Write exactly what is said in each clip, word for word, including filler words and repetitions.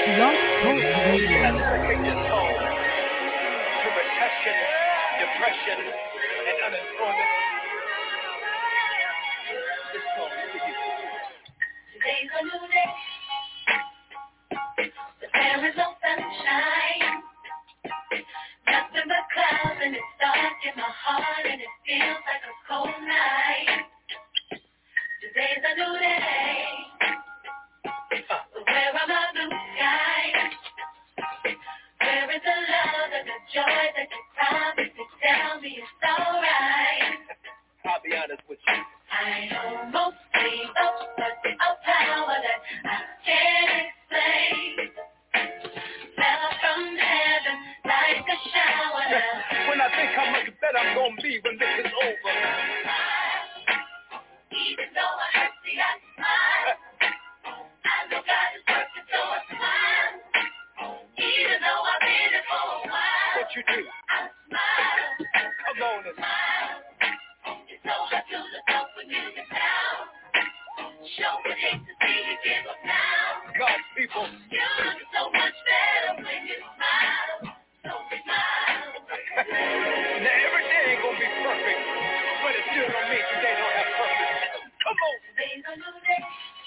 Blog Talk Radio. Has taken its toll to recession, depression, and unemployment. This song is for you. Today's a new day, but there is no sunshine. Nothing but clouds, and it's dark in my heart, and it feels like a cold night. Today's a new day, but where are my blue skies? Where is the love and the joy that you promised to tell me it's alright? I'll be honest with you. I almost gave up, but a power that I can't explain fell from heaven like a shower. When I think how much better I'm gonna be when this is over. Even though I hurt, see, I smile. I know God is working, so I smile. Even though I've been here for a while. What you do? I smile. Come on and smile. It's so hard to look up when you get down. Show would hate to see you give up now. God's people. You look so much better when you smile. So smile. Now every day ain't gonna be perfect, but it still don't mean today don't have purpose. Come on. Today's a new day,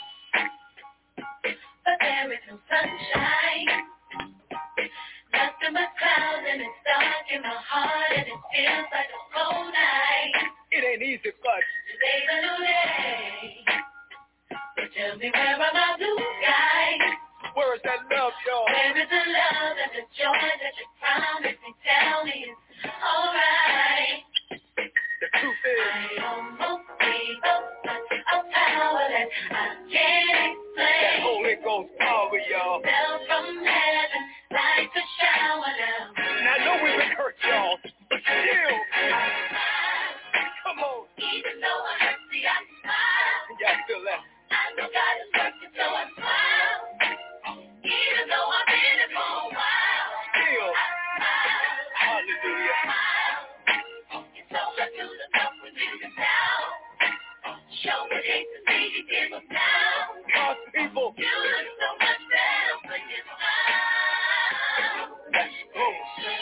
but there is no sunshine. Nothing but clouds, and it's dark in my heart, and it feels like a cold night. It ain't easy, but today's a new day. But tell me, where are my blue skies? Where is that love, y'all? Where is the love and the joy that you promised me? Tell me it's alright. The truth is, I almost gave up, but a power that I can't explain. That Holy Ghost power, y'all. Fell from heaven like a shower now. Now I know we've been hurt, y'all, but still, I smile. Come on. Even though I hurt, see, I smile. Y'all feel that? I know God is working, so I smile. Even though I've been here for a while. Still, I smile. Hallelujah. Smile. It's so hard to look up when you get down. Show would hate to see you give up now. God's people. You look so much better when you smile. Oh.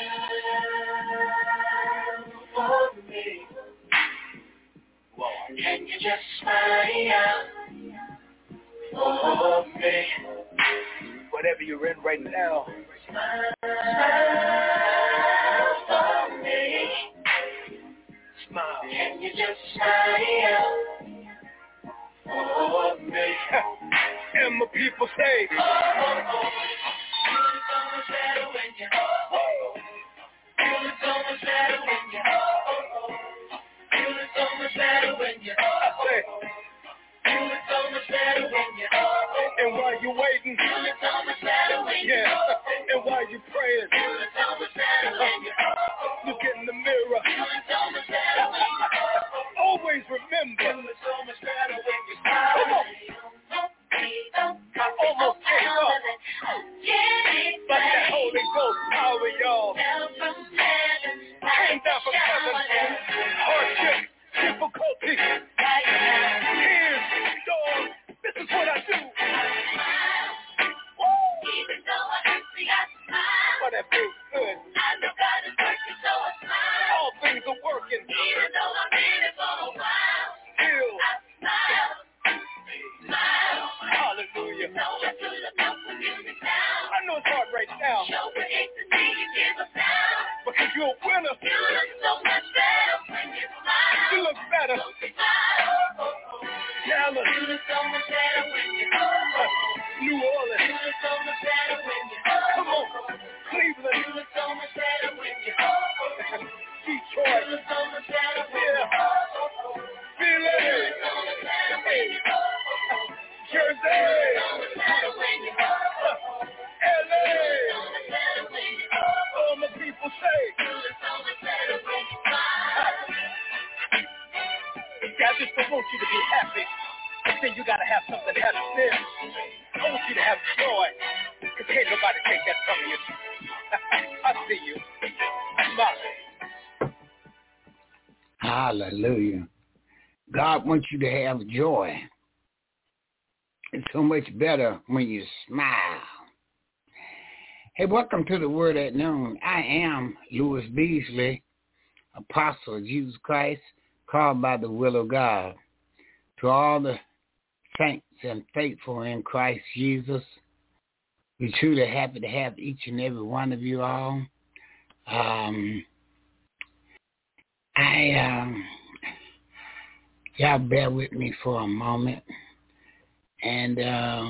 Smile for me. Can you just smile for me? Whatever you're in right now. Smile for me. Smile. Can you just smile for me? And my people say, Oh, oh, oh. You look so much better when you oh, oh, oh. You look so much better when you oh, oh, oh. You look so much better when you oh, oh, oh. You look so much better when you oh, oh, oh. And while you're waiting, You look so much better when you yeah. oh, oh, oh. And while you're praying, You look so much better when you oh, oh, oh. look in the mirror. You look so much better when you oh, oh, oh. Always remember, You look so much better when you smile. Come on. I almost gave up, but the Holy Ghost power, y'all, came down from heaven. Hardship, difficulty, tears, storms. This is what I do. Woo! Even though I hurt, see, I smile. But that feels good. I know God is working, so I smile. All things are working. Even though I've been here for a while, Still, I smile. Smile. hallelujah. So I do look up when you get down. I know it's hard right now, Show would hate to see you give up now. because you're a winner. You look so much better when you smile. You look better. So smile. Dallas, You look so much better when you oh, New Orleans, You look so much better when you oh, come on, Cleveland, You look so much better when you oh, Detroit, You look so much better when you yeah, oh, Philly, You look so much better when you oh, Jersey, so much better when you oh, L A. so much better when you oh, All my people say, You look so much better when you smile. I just don't want you to be happy, but then you gotta have something to have sin. I want you to have joy, because can't nobody take that from you. I see you. Smile. Hallelujah. God wants you to have joy. It's so much better when you smile. Hey, welcome to the Word at Noon. I am Louis Beasley, Apostle of Jesus Christ, called by the will of God. To all the saints and faithful in Christ Jesus, we're truly happy to have each and every one of you all. Um, I, um, y'all bear with me for a moment. And um,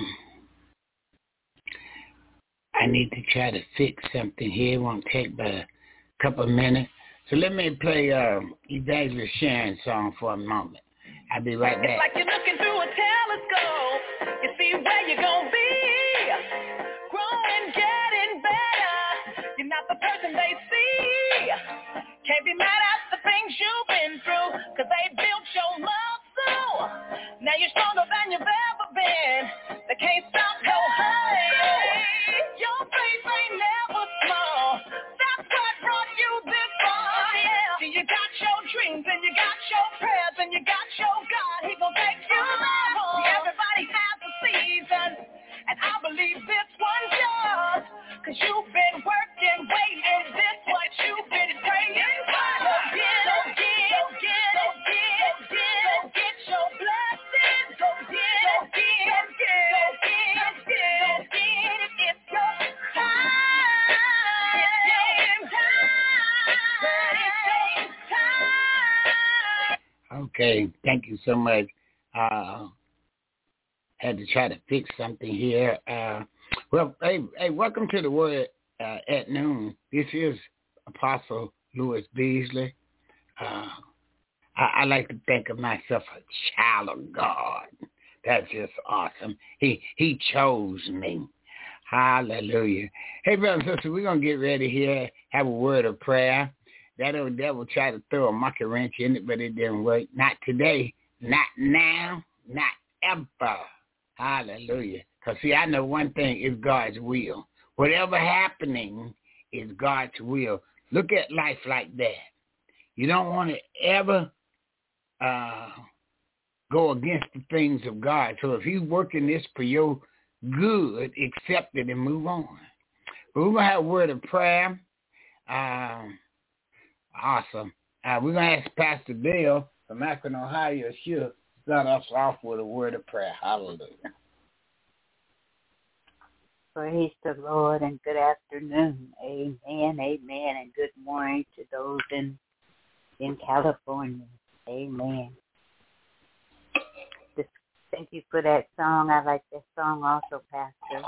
I need to try to fix something here. It won't take but a couple of minutes. So let me play uh, Evangelist Sharon's song for a moment. I'll be right back. It's like you're looking through a telescope. You see where you're going to be. Growing, getting better. You're not the person they see. Can't be mad at the things you've been through, because they built your muscle. Now you're stronger than you've ever been. They can't stop your hustle. Your faith ain't never small. That's what brought you this far. Yeah. See, you got your dreams and you got your prayers and you got your God. He gon' take you there. See, everybody has a season, and I believe this one's yours, because you've been working, waiting. This what you've been praying for. So get, so get, so get, so get, so get, so get your blessings. So get, so get, so get, so get, so get, so get it. It's your time. It's your time. But it's your time. Okay, thank you so much. Uh, had to try to fix something here. Uh, well, hey, hey, welcome to the Word uh, at Noon. This is Apostle Louis Beasley. Uh, I, I like to think of myself a child of God. That's just awesome. He He chose me. Hallelujah. Hey, brothers and sisters, we're going to get ready here, have a word of prayer. That old devil tried to throw a monkey wrench in it, but it didn't work. Not today, not now, not ever. Hallelujah. Because, see, I know one thing is God's will. Whatever happening is God's will. Look at life like that. You don't want to ever uh, go against the things of God. So if he's working this for your good, accept it and move on. But we're going to have a word of prayer. Um, awesome. Uh, we're going to ask Pastor Bill from Akron, Ohio, should start us off with a word of prayer. Hallelujah. Praise the Lord and good afternoon. Amen, amen, and good morning to those in in California. Amen. Just thank you for that song. I like that song also, Pastor.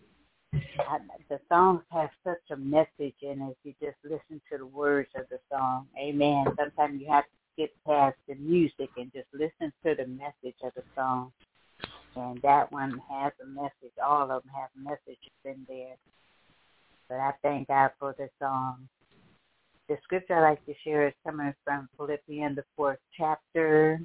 I, the songs have such a message in it if you just listen to the words of the song. Amen. Sometimes you have to skip past the music and just listen to the message of the song. And that one has a message. All of them have messages in there. But I thank God for the song. The scripture I like to share is coming from Philippians, the fourth chapter,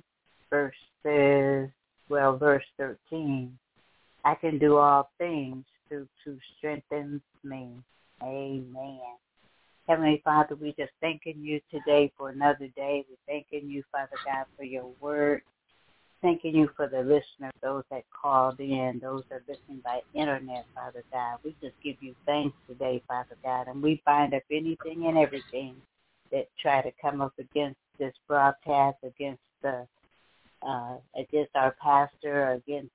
verses, well, verse thirteen. I can do all things through who strengthens me. Amen. Heavenly Father, we just thanking you today for another day. We're thanking you, Father God, for your word. Thanking you for the listeners, those that called in, those that are listening by internet, Father God. We just give you thanks today, Father God, and we bind up anything and everything that try to come up against this broadcast, against the, uh, against our pastor, against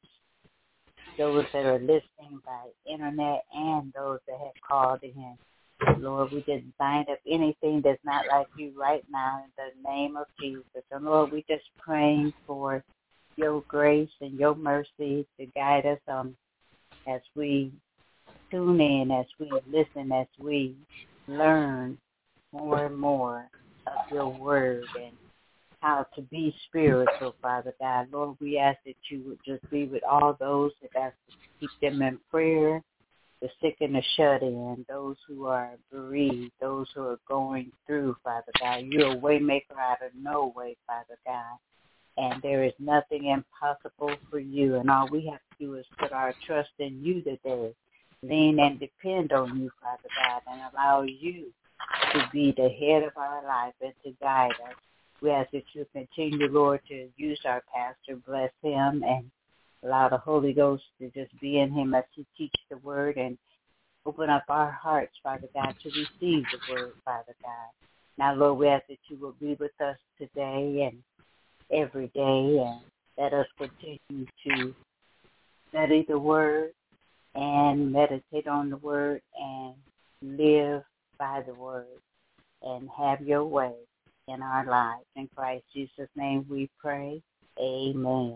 those that are listening by internet, and those that have called in. Lord, we just bind up anything that's not like you right now in the name of Jesus. And Lord, we just praying for your grace and your mercy to guide us um, as we tune in, as we listen, as we learn more and more of your word and how to be spiritual, Father God. Lord, we ask that you would just be with all those that have to keep them in prayer, the sick and the shut in, those who are bereaved, those who are going through, Father God. You're a way maker out of no way, Father God. And there is nothing impossible for you. And all we have to do is put our trust in you today. Lean and depend on you, Father God, and allow you to be the head of our life and to guide us. We ask that you continue, Lord, to use our pastor, bless him, and allow the Holy Ghost to just be in him as he teaches the word and Open up our hearts, Father God, to receive the word, Father God. Now, Lord, we ask that you will be with us today and every day, and let us continue to study the word and meditate on the word and live by the word and have your way in our lives. In Christ Jesus' name we pray. Amen.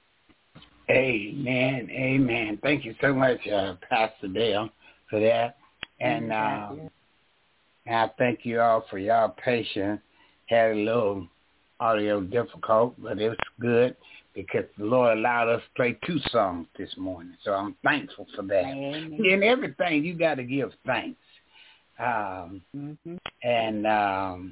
Amen. Amen. Thank you so much, uh, Pastor Dale, for that. And, uh, and I thank you all for y'all patience. Had a little audio difficult, but it was good because the Lord allowed us to play two songs this morning. So I'm thankful for that. Amen. In everything, you got to give thanks. Um, mm-hmm. And um,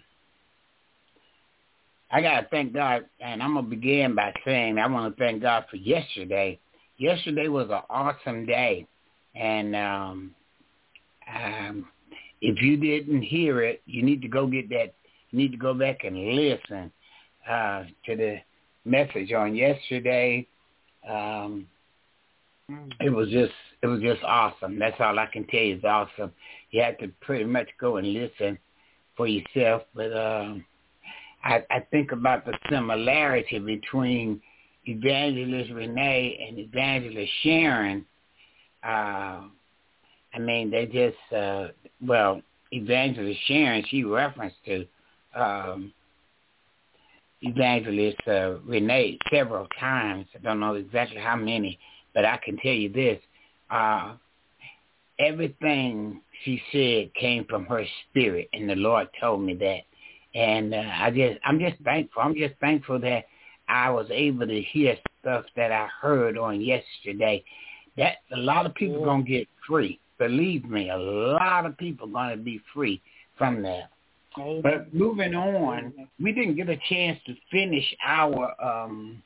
I got to thank God, and I'm going to begin by saying I want to thank God for yesterday. Yesterday was an awesome day, and um, um, if you didn't hear it, you need to go get that. You need to go back and listen uh, to the message on yesterday. Um, it was just, it was just awesome. That's all I can tell you. It's awesome. You have to pretty much go and listen for yourself. But um, I, I think about the similarity between Evangelist Renee and Evangelist Sharon. Uh, I mean, they just, uh, well, Evangelist Sharon, she referenced to um, Evangelist uh, Renee several times. I don't know exactly how many, but I can tell you this. Uh, everything she said came from her spirit, and the Lord told me that. And uh, I just, I'm just thankful. I'm just thankful that I was able to hear stuff that I heard on yesterday. That a lot of people yeah. gonna get free. Believe me, a lot of people gonna be free from that. Amen. But moving on, we didn't get a chance to finish our um,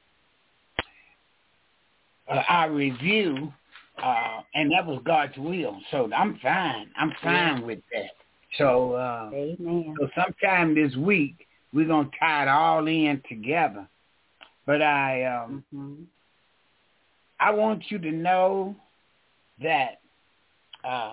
uh, our review, uh, and that was God's will. So I'm fine. I'm fine yeah. with that. So, uh, Amen. So sometime this week we're gonna tie it all in together. But I, um, mm-hmm. I want you to know that uh,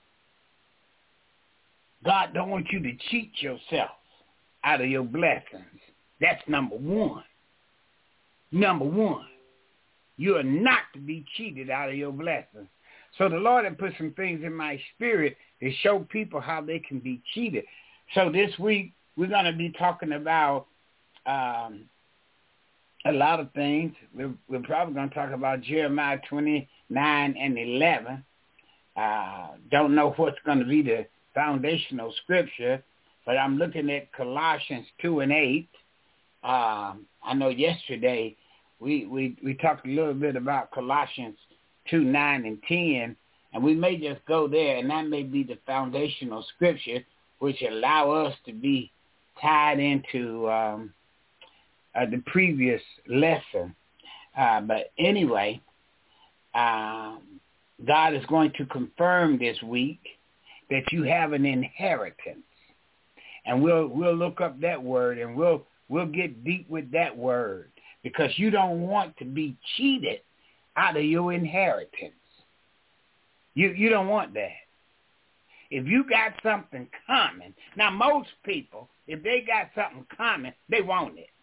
God don't want you to cheat yourself out of your blessings. That's number one. Number one, you are not to be cheated out of your blessings. So the Lord had put some things in my spirit to show people how they can be cheated. So this week we're going to be talking about um, a lot of things. We're, we're probably going to talk about Jeremiah twenty-nine and eleven. Uh, don't know what's going to be the foundational scripture, but I'm looking at Colossians two and eight. Um, I know yesterday we, we, we talked a little bit about Colossians two, nine, and ten, and we may just go there, and that may be the foundational scripture which allow us to be tied into um, uh, the previous lesson. Uh, but anyway, um, God is going to confirm this week that you have an inheritance. And we'll we'll look up that word, and we'll we'll get deep with that word, because you don't want to be cheated out of your inheritance. You you don't want that. If you got something coming, now most people, if they got something coming, they want it.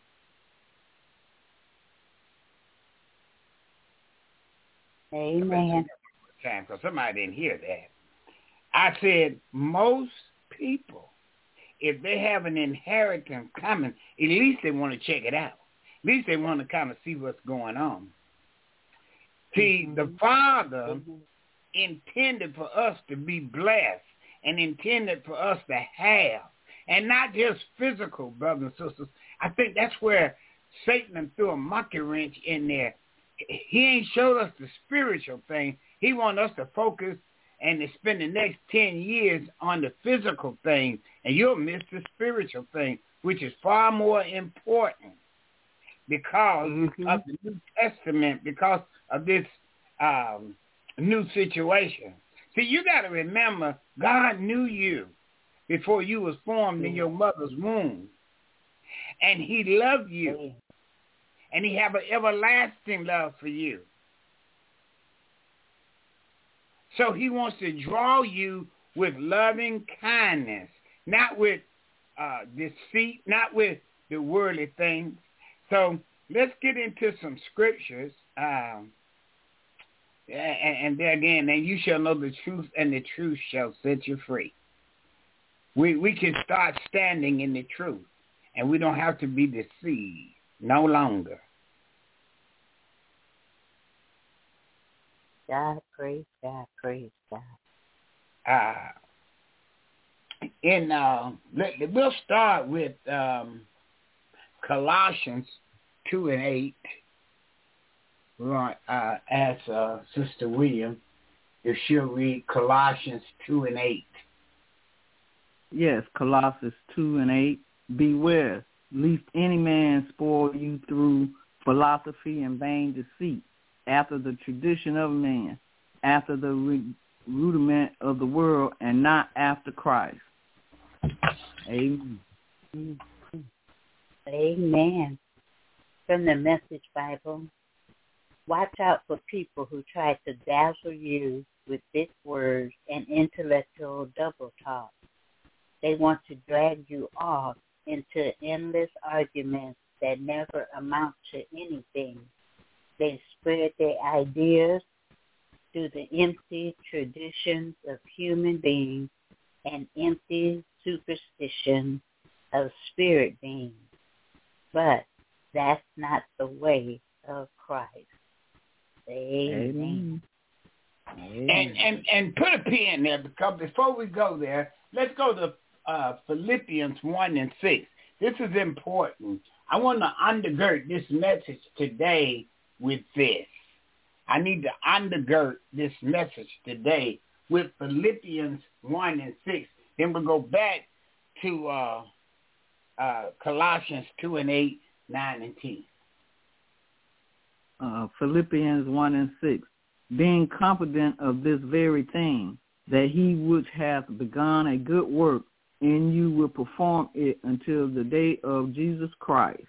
Amen. Because somebody didn't hear that. I said most people, if they have an inheritance coming, at least they want to check it out. At least they want to kind of see what's going on. See, mm-hmm. the Father mm-hmm. intended for us to be blessed and intended for us to have, and not just physical, brothers and sisters. I think that's where Satan threw a monkey wrench in there. He ain't showed us the spiritual thing. He wants us to focus and to spend the next ten years on the physical thing, and you'll miss the spiritual thing, which is far more important because mm-hmm. of the New Testament, because of this um, new situation. See, you got to remember, God knew you before you was formed in your mother's womb, and he loved you, and he have an everlasting love for you. So he wants to draw you with loving kindness, not with uh, deceit, not with the worldly things. So let's get into some scriptures. Um, and, and there again, and you shall know the truth, and the truth shall set you free. We we can start standing in the truth, and we don't have to be deceived no longer. God, praise God, praise God. Uh, in uh, let, we'll start with um, Colossians two and eight. We're going to uh, ask uh, Sister William if she'll read Colossians two and eight. Yes, Colossians two and eight. Beware, lest any man spoil you through philosophy and vain deceit, after the tradition of man, after the re- rudiment of the world, and not after Christ. Amen. Amen. From the Message Bible, watch out for people who try to dazzle you with big words and intellectual double talk. They want to drag you off into endless arguments that never amount to anything. They spread their ideas through the empty traditions of human beings and empty superstition of spirit beings. But that's not the way of Christ. Amen. Amen. And, and, and put a pin there, because before we go there, let's go to uh, Philippians one and six. This is important. I want to undergird this message today with this. I need to undergird this message today with Philippians one and six. Then we'll go back to uh, uh, Colossians two and eight, nine and ten. Uh, Philippians one and six. Being confident of this very thing, that he which hath begun a good work in you will perform it until the day of Jesus Christ.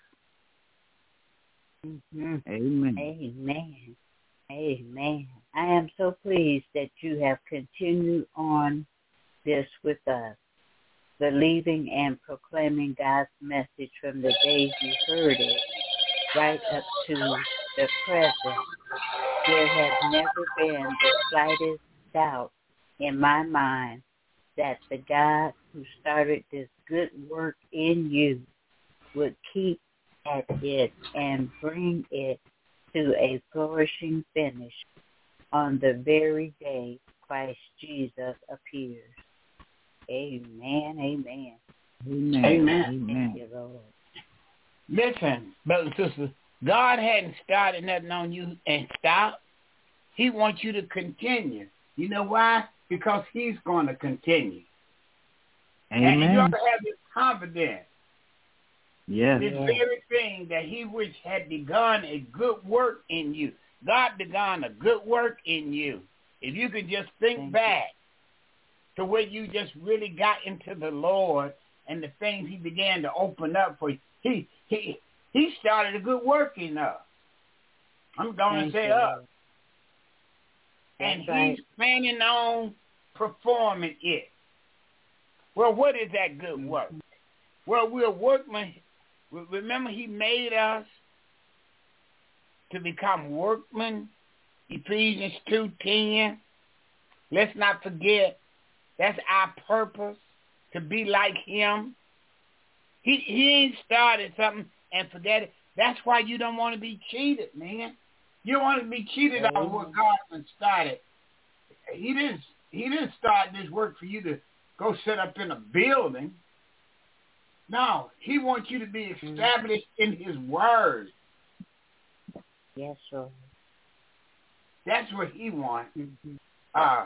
Mm-hmm. Amen. Amen. Amen. I am so pleased that you have continued on this with us, believing and proclaiming God's message from the day you heard it right up to the present. There has never been the slightest doubt in my mind that the God who started this good work in you would keep at it and bring it to a flourishing finish on the very day Christ Jesus appears. Amen, amen. Amen. Amen. Amen. Thank you, Lord. Listen, brothers and sisters, God hadn't started nothing on you and stopped. He wants you to continue. You know why? Because he's going to continue. Amen. And you ought to have this confidence. Yes. This very thing that he which had begun a good work in you. God begun a good work in you. If you could just think Thank back you. to where you just really got into the Lord and the things he began to open up for you. He he he started a good work in us. I'm going to say you, up. Lord. And That's right. he's planning on performing it. Well, what is that good work? Well, we're workmen. Remember, he made us to become workmen. Ephesians two ten. Let's not forget, that's our purpose, to be like him. He he ain't started something and forget it. That's why you don't want to be cheated, man. You don't want to be cheated Amen. on what God has started. He didn't he didn't start this work for you to go set up in a building. No, he wants you to be established in his word. Yes, Lord. That's what he wants. Mm-hmm. Uh,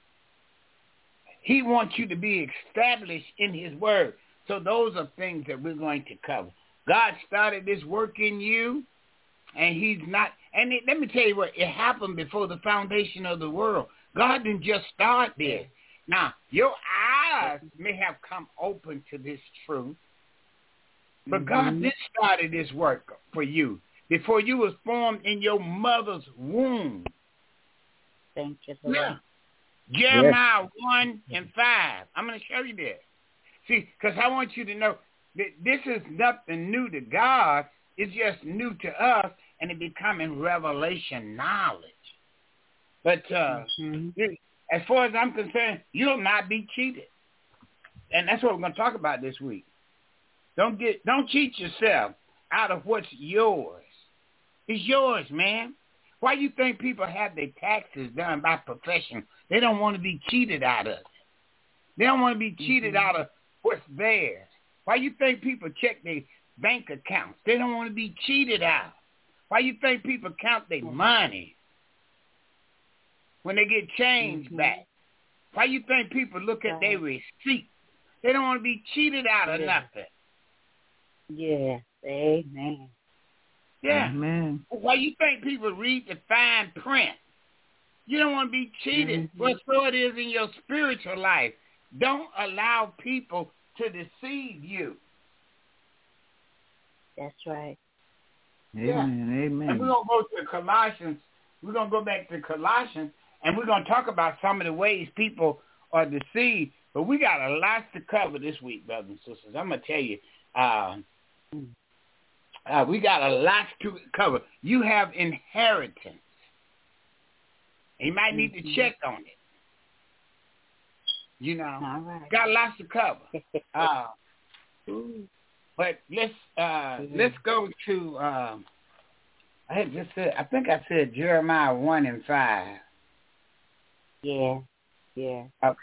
he wants you to be established in his word. So those are things that we're going to cover. God started this work in you, and he's not, and it, let me tell you what, it happened before the foundation of the world. God didn't just start this. Now, your eyes may have come open to this truth, but Mm-hmm. God did started this work for you before you was formed in your mother's womb. Thank you, Lord. Yeah. Jeremiah yes. one and five. I'm going to show you this. See, because I want you to know that this is nothing new to God. It's just new to us, and it becoming revelation knowledge. But uh, mm-hmm. as far as I'm concerned, you'll not be cheated. And that's what we're going to talk about this week. Don't get, don't cheat yourself out of what's yours. It's yours, man. Why you think people have their taxes done by profession? They don't want to be cheated out of it. They don't want to be cheated mm-hmm. out of what's theirs. Why you think people check their bank accounts? They don't want to be cheated out. Why you think people count their money when they get change mm-hmm. back? Why you think people look at their receipt? They don't want to be cheated out of yeah. nothing. Yes, amen. Yeah. Amen. Why you think people read the fine print? You don't want to be cheated. Mm-hmm. Well, so it is in your spiritual life. Don't allow people to deceive you. That's right. Amen. Yeah. Amen. And we're going to go to Colossians. We're going to go back to Colossians, and we're going to talk about some of the ways people are deceived. But we got a lot to cover this week, brothers and sisters. I'm going to tell you, uh, uh, we got a lot to cover. You have inheritance. You might need to check on it. You know, all right. Got lots to cover. Uh, but let's uh, mm-hmm. let's go to. Um, I had just said. I think I said Jeremiah one and five. Yeah. Yeah. Okay.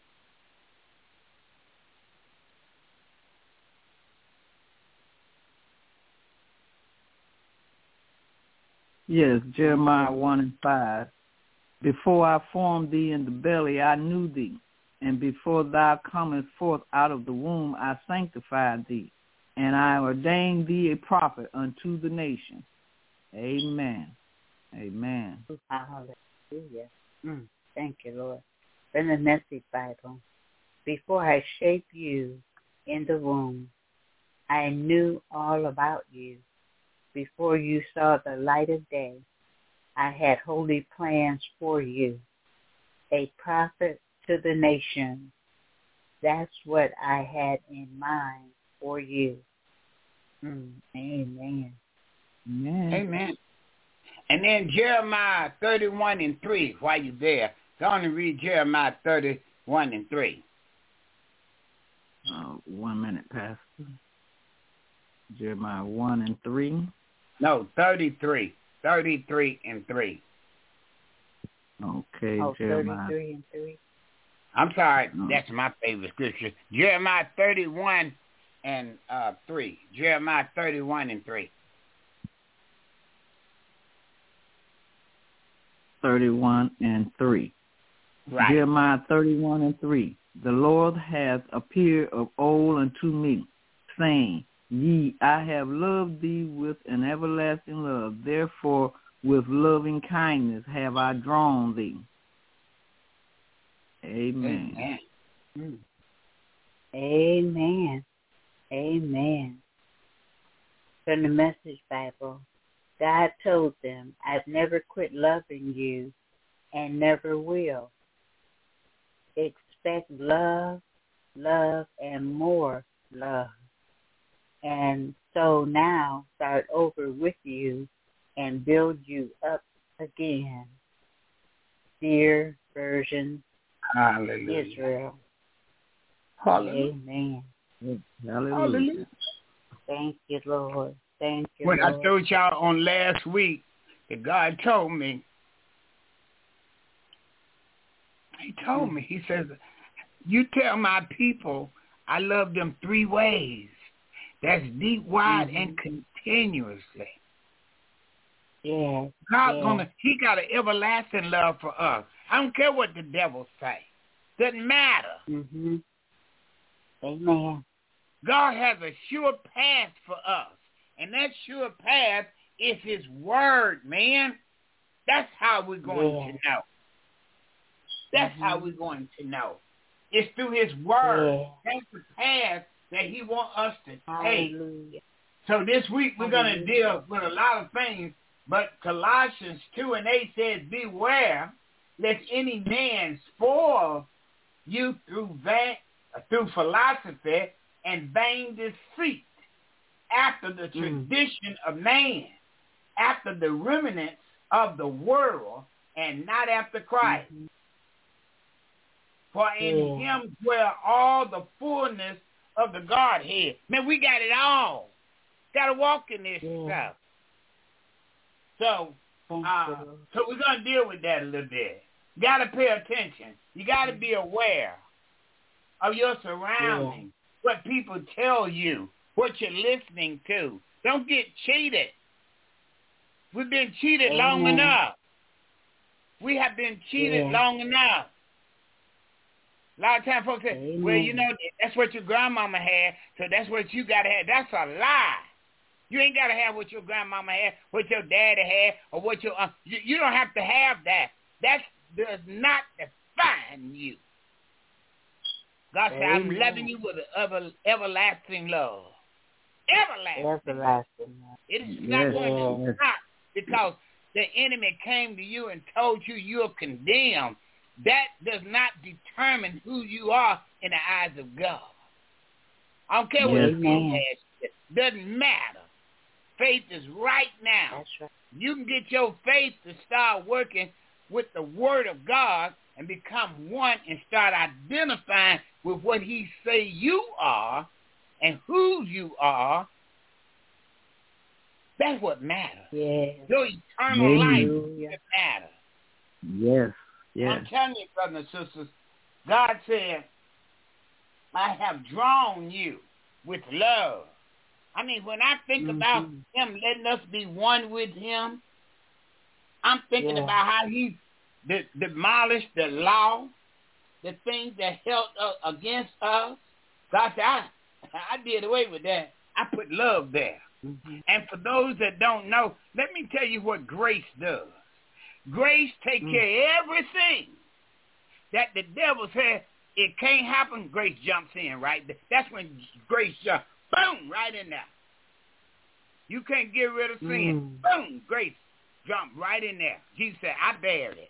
Yes, Jeremiah one and five. Before I formed thee in the belly, I knew thee. And before thou comest forth out of the womb, I sanctified thee. And I ordained thee a prophet unto the nation. Amen. Amen. Hallelujah. Mm, thank you, Lord. In the Message Bible, before I shaped you in the womb, I knew all about you. Before you saw the light of day, I had holy plans for you, a prophet to the nation. That's what I had in mind for you. Mm, amen. Amen. Amen. And then Jeremiah thirty-one and three, while you're there, go on and read Jeremiah thirty-one and three. Uh, one minute, Pastor. Jeremiah one and three. No, thirty-three. thirty-three and three. Okay, oh, Jeremiah. thirty-three and three. I'm sorry, no. That's my favorite scripture. Jeremiah thirty-one and uh, three. Jeremiah thirty-one and three. thirty-one and three. Right. Jeremiah thirty-one and three. The Lord hath appeared of old unto me, saying, Ye, I have loved thee with an everlasting love. Therefore, with loving kindness have I drawn thee. Amen. Amen. Mm. Amen. Amen. From the Message Bible, God told them, I've never quit loving you and never will. Expect love, love, and more love. And so now start over with you and build you up again. Dear Version Hallelujah. Israel. Hallelujah. Amen. Hallelujah. Hallelujah. Thank you, Lord. Thank you, When Lord. I told y'all on last week that God told me, he told me, he says, you tell my people I love them three ways. That's deep, wide, mm-hmm. and continuously. Yeah. God's yeah. gonna, he got an everlasting love for us. I don't care what the devil say. Doesn't matter. Mm-hmm. Amen. God has a sure path for us. And that sure path is his word, man. That's how we're going yeah. to know. That's mm-hmm. how we're going to know. It's through his word. Yeah. That's the path that he wants us to take. Hallelujah. So this week we're going to deal with a lot of things, but Colossians two and eight says, beware lest any man spoil you through vain, through philosophy and vain deceit, after the tradition mm. of man, after the remnants of the world, and not after Christ. Mm-hmm. For in yeah. him dwell all the fullness of the Godhead. Man, we got it all. Got to walk in this yeah. stuff. So, uh, so we're going to deal with that a little bit. You got to pay attention. You got to be aware of your surroundings, yeah. what people tell you, what you're listening to. Don't get cheated. We've been cheated Amen. long enough. We have been cheated yeah. long enough. A lot of times folks say, Amen. well, you know, that's what your grandmama had, so that's what you got to have. That's a lie. You ain't got to have what your grandmama had, what your daddy had, or what your uh, you, you don't have to have that. That does not define you. God said, I'm loving you with an ever, everlasting love. Everlasting. Everlasting. It is not yes. going to stop because the enemy came to you and told you you're condemned. That does not determine who you are in the eyes of God. I don't care what you has. It doesn't matter. Faith is right now. That's right. You can get your faith to start working with the Word of God and become one and start identifying with what he say you are and who you are. That's what matters. Yes. Your eternal Hallelujah. life matters. Yes. Yes. I'm telling you, brothers and sisters, God said, I have drawn you with love. I mean, when I think mm-hmm. about him letting us be one with him, I'm thinking yeah. about how he de- demolished the law, the things that held uh, against us. God said, I, I did away with that. I put love there. Mm-hmm. And for those that don't know, let me tell you what grace does. Grace take mm. care of everything that the devil said it can't happen. Grace jumps in, right? That's when grace jumps, boom, right in there. You can't get rid of sin. Mm. Boom, grace jump right in there. Jesus said, I bear it.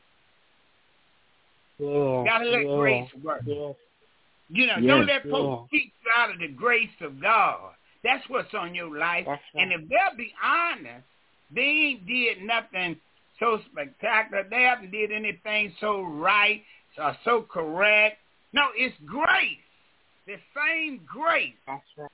Yeah, Gotta let yeah, grace work. Yes. You know, yes, don't let folks yeah. keep you out of the grace of God. That's what's on your life. Right. And if they'll be honest, they ain't did nothing so spectacular. They haven't did anything so right or so correct. No, it's grace. The same grace. That's right.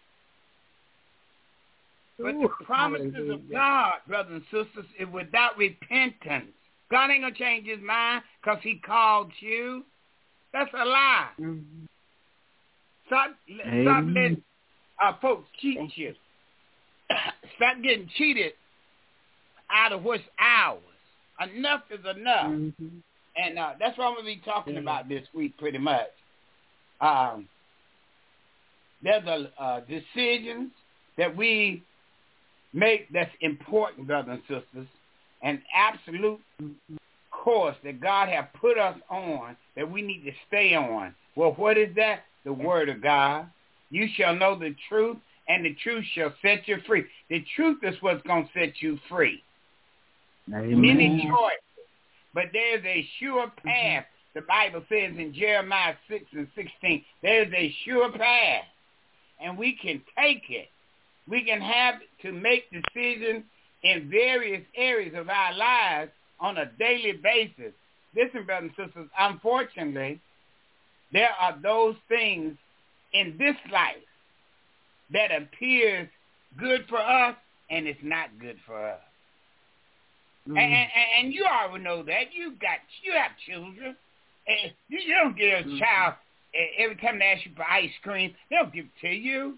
But Ooh, the promises hallelujah. of God, brothers and sisters, is without repentance. God ain't going to change his mind because he called you. That's a lie. Mm-hmm. Stop, stop letting uh, folks cheat you. Stop getting cheated out of what's ours. Enough is enough. Mm-hmm. And uh, that's what I'm going to be talking yeah. about this week pretty much. Um, there's a uh, decisions that we make that's important, brothers and sisters, an absolute course that God has put us on that we need to stay on. Well, what is that? The Word of God. You shall know the truth, and the truth shall set you free. The truth is what's going to set you free. Amen. Many choices, but there's a sure path. The Bible says in Jeremiah six and sixteen, there's a sure path, and we can take it. We can have to make decisions in various areas of our lives on a daily basis. Listen, brothers and sisters, unfortunately, there are those things in this life that appears good for us, and it's not good for us. Mm-hmm. And, and, and you already know that. You got you have children. And you, you don't give a mm-hmm. child every time they ask you for ice cream, they don't give it to you.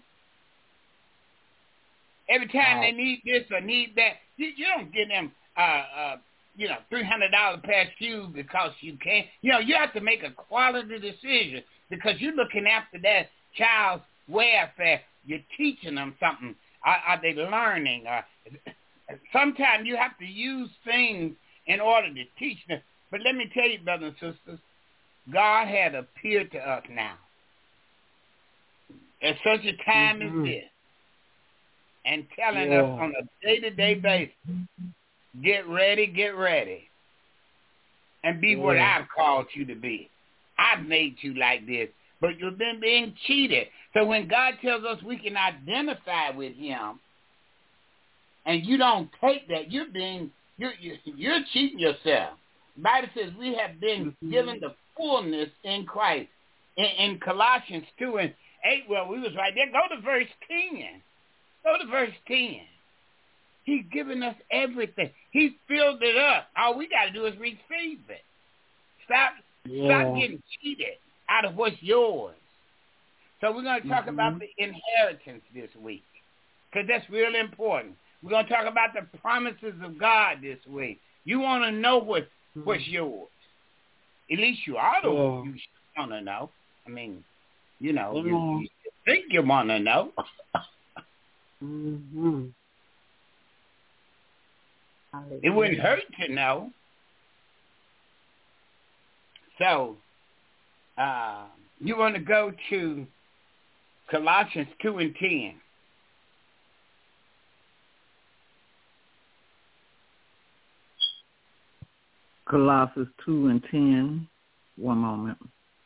Every time right. they need this or need that, you, you don't give them, uh, uh, you know, three hundred dollars past due because you can't. You know, you have to make a quality decision because you're looking after that child's welfare. You're teaching them something. Are, are they learning? Uh, sometimes you have to use things in order to teach them. But let me tell you, brothers and sisters, God had appeared to us now at such a time mm-hmm. as this and telling yeah. us on a day-to-day basis, get ready, get ready. and be yeah. what I've called you to be. I've made you like this, but you've been being cheated. So when God tells us we can identify with him, and you don't take that, you're being you're you're, you're cheating yourself. The Bible says we have been mm-hmm. given the fullness in Christ. In, in Colossians two and eight, well, we was right there. Go to verse ten. Go to verse ten. He's given us everything. He filled it up. All we got to do is receive it. Stop, yeah. stop getting cheated out of what's yours. So we're going to talk mm-hmm. about the inheritance this week, because that's really important. We're going to talk about the promises of God this week. You want to know what mm-hmm. what's yours. At least you ought to. Yeah. You want to know. I mean, you know, mm-hmm. you, you think you want to know. mm-hmm. It wouldn't hurt to know. So, uh, you want to go to Colossians two and ten. Colossians two and ten. One moment.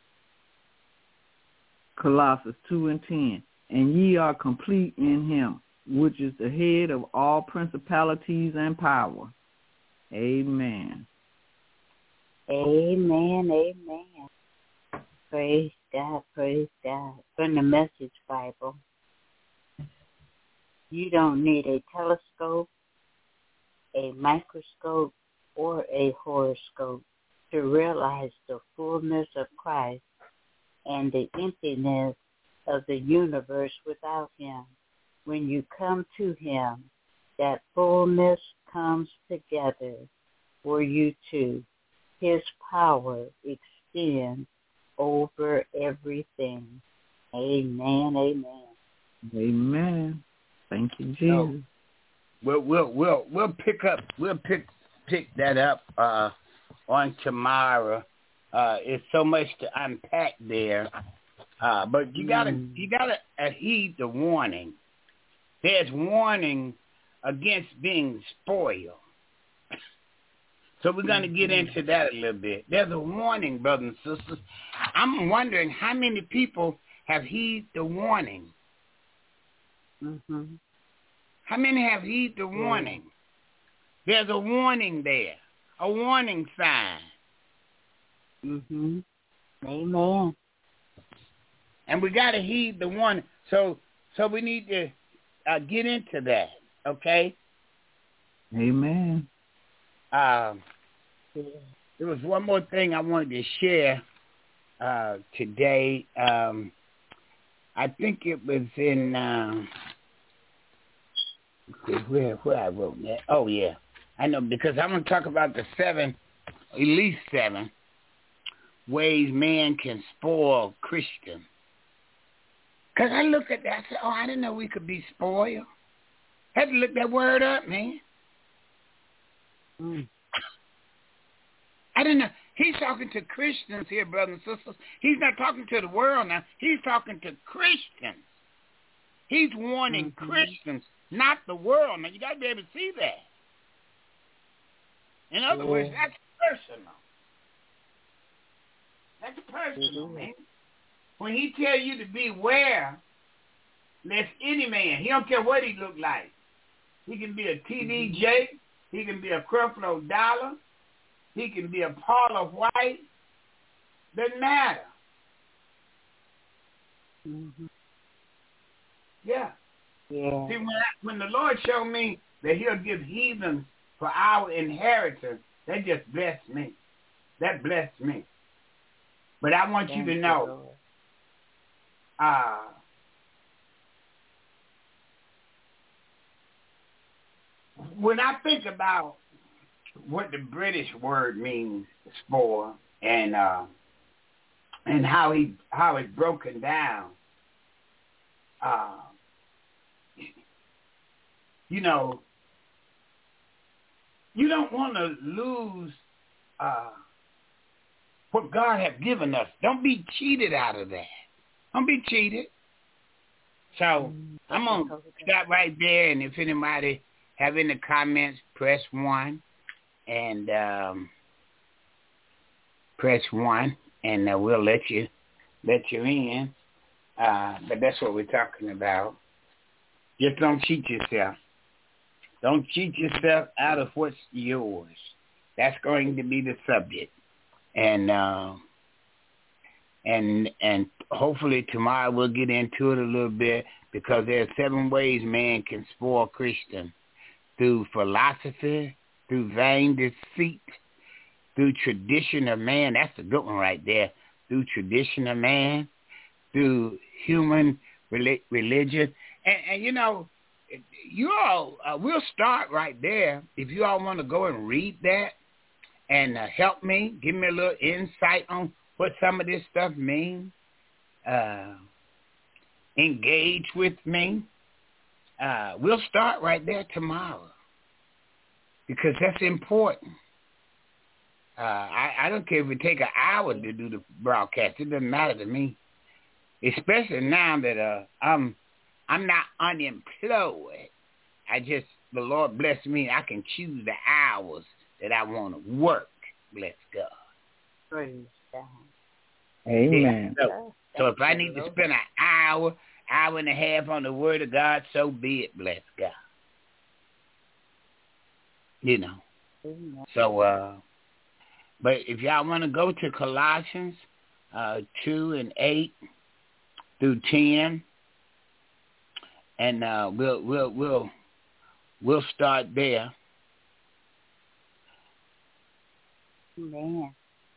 Colossians two and ten. And ye are complete in him, which is the head of all principalities and power. Amen. Amen, amen. Praise God, praise God. From the Message Bible, you don't need a telescope, a microscope, or a horoscope to realize the fullness of Christ and the emptiness of the universe without him. When you come to him, that fullness comes together for you too. His power extends over everything. Amen, amen. Amen. Thank you, Jesus. So, we'll we'll we'll we'll pick up we'll pick pick that up uh, on tomorrow. Uh, it's so much to unpack there, uh, but you gotta mm. you gotta heed the warning. There's warning against being spoiled. So we're going to get into that a little bit. There's a warning, brothers and sisters. I'm wondering how many people have heeded the warning. Mm-hmm. How many have heeded the warning? There's a warning there, a warning sign. Mm-hmm. Amen. And we got to heed the warning. So, so we need to uh, get into that. Okay. Amen. Um, there was one more thing I wanted to share uh, today. Um, I think it was in uh, where where I wrote that. Oh yeah, I know, because I'm going to talk about the seven, at least seven ways man can spoil Christians. Because I looked at that, I said, oh, I didn't know we could be spoiled. Had to look that word up, man. Mm. I didn't know. He's talking to Christians here, brothers and sisters. He's not talking to the world now. He's talking to Christians. He's warning mm-hmm. Christians, not the world. Now, you got to be able to see that. In other yeah. words, that's personal. That's personal, mm-hmm. man. When he tell you to beware, lest any man, he don't care what he look like. He can be a T D J. Mm-hmm. He can be a Creflo Dollar. He can be a Paula White. Doesn't matter. Mm-hmm. Yeah. Yeah. See, when, I, when the Lord showed me that he'll give heathens for our inheritance, that just blessed me. That blessed me. But I want Thank you to know, uh, when I think about what the British word means, spoil, and uh, and how he how it's broken down, uh, you know, you don't want to lose uh, what God has given us. Don't be cheated out of that. Don't be cheated. So mm, I'm going to stop right there, and if anybody have any comments, press one. And um, press one, and uh, we'll let you let you in. Uh, but that's what we're talking about. Just don't cheat yourself. Don't cheat yourself out of what's yours. That's going to be the subject. And uh, and and hopefully tomorrow we'll get into it a little bit, because there are seven ways man can spoil Christian: through philosophy, through vain deceit, through tradition of man. That's a good one right there. Through tradition of man, through human religion. And, and you know, you all, uh, we'll start right there. If you all want to go and read that and uh, help me, give me a little insight on what some of this stuff means, uh, engage with me, uh, we'll start right there tomorrow, because that's important. Uh, I, I don't care if it take an hour to do the broadcast. It doesn't matter to me, especially now that uh, I'm I'm not unemployed. I just, the Lord bless me. I can choose the hours that I want to work. Bless God. Praise God. Amen. Yeah. So, so if I need to spend an hour, hour and a half on the Word of God, so be it. Bless God. You know. Amen. So, uh, but if y'all want to go to Colossians uh, two and eight through ten, and uh, we'll we'll we'll we'll start there. Amen.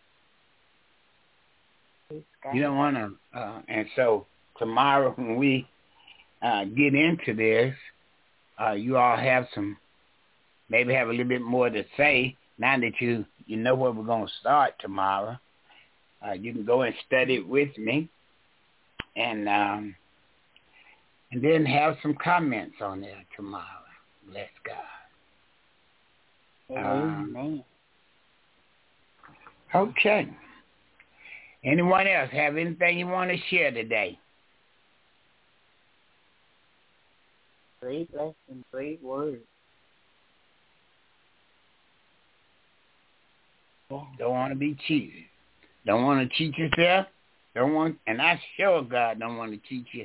You don't want to, uh, and so tomorrow when we uh, get into this, uh, you all have some, maybe have a little bit more to say. Now that you you know where we're going to start tomorrow, uh, you can go and study it with me, and um, and then have some comments on there tomorrow. Bless God. Amen. Um, okay. Anyone else have anything you want to share today? Great lesson, great word. Yeah. Don't want to be cheated. Don't want to cheat yourself. Don't want, and I sure God don't want to cheat you.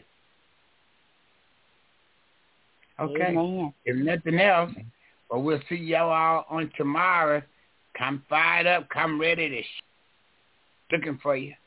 Okay. Amen. If nothing else, well, we'll see y'all all on tomorrow. Come fired up. Come ready to sh- looking for you.